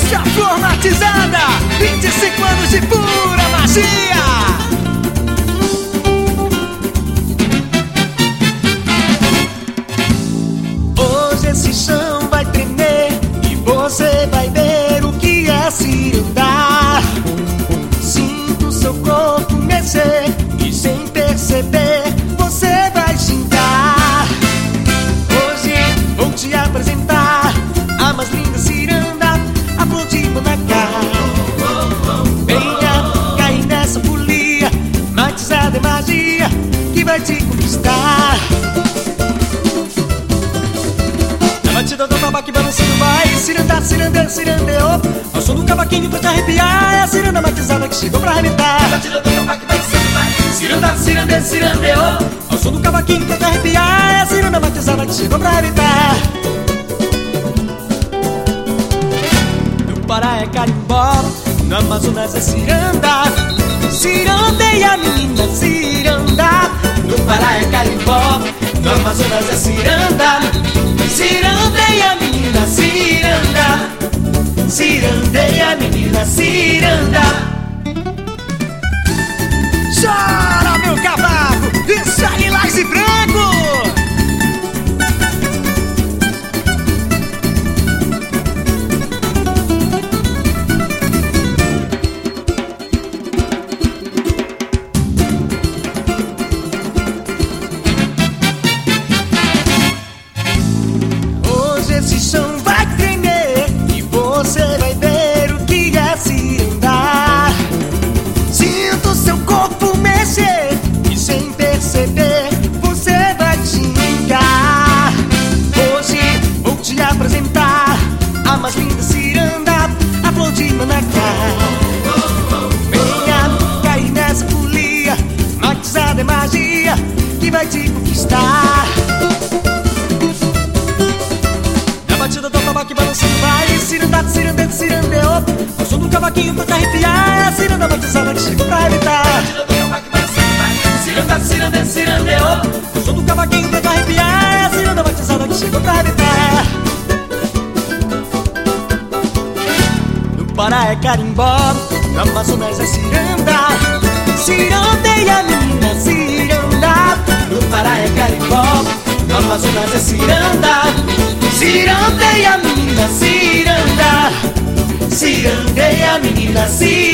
Já formatizada, 25 anos de pura magia. Hoje esse chão vai tremer e você vai ver o que é cirandar. Sinta o seu corpo mexer e sem perceber você vai xingar. Hoje vou te apresentar a mais linda ciranda, a flor de manacá. Venha cair nessa folia, matizada é magia que vai te conquistar. Na batida do tabaco balançando vai cirandar, cirandê, cirandeô. Ao som do cavaquinho pra te arrepiar, é a ciranda matizada que chegou pra arrebentar. Na batida do tabaco balançando vai cirandar, cirandê, cirandeô. Ao som do cavaquinho pra te arrepiar, é a ciranda matizada que chegou pra arrebentar. No Pará é carimbó, no Amazonas é ciranda. Cirandeia, menina, ciranda. No Pará é carimbó, no Amazonas é ciranda. Cirandeia, menina, ciranda. Cirandeia, menina, ciranda. Chora, meu cavaco, e sai lilás e branco. Hoje esse chão vai tremer e você vai ver o que é cirandar. Sinta o seu corpo mexer e sem perceber você vai xingar. Hoje vou te apresentar a mais linda ciranda, a flor de manacá. Venha cair nessa folia, matizada é magia que vai te conquistar. Na batida do tabaco balançando vai cirandar, cirandê, cirandeô. Ao som do cavaquinho pra te arrepiar, é a ciranda batizada que chegou pra arrebentar. Na batida do tabaco balançando vai cirandar, cirandê, cirandeô. Ao som do cavaquinho pra te arrepiar, é a ciranda batizada que chegou pra arrebentar. No Pará é carimbó, no Amazonas é ciranda. Cirandeia, menina, ciranda. No Pará é carimbó, no Amazonas é ciranda. Cirandeia, menina, ciranda. Cirandeia, menina, ciranda.